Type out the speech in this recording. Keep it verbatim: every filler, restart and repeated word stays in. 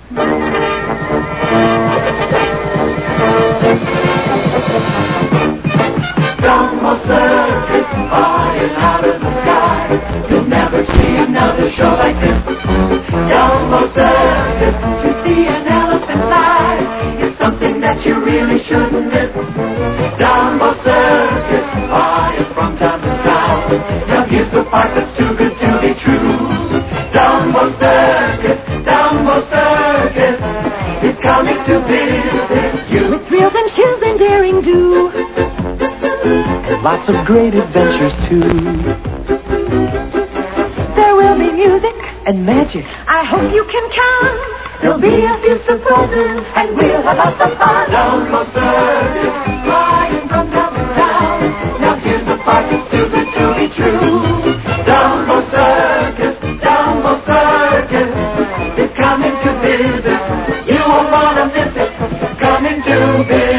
Dumbo Circus, flying out of the sky. You'll never see another show like this. Dumbo Circus, to see an elephant live is something that you really shouldn't miss. Dumbo Circus, flying from town to town. Now here's the part that's too good to be true. Dumbo Circus, Dumbo Circus, is coming to visit you. With thrills and chills and daring do. Lots of great adventures too. There will be music And magic. I hope you can come. There'll be a few surprises and we'll have lots of fun. Dumbo Circus, flying from town to town. Now here's the part that's too good to be true. Dumbo Circus, Dumbo Circus is coming to visit. You won't wanna miss it. Coming to visit.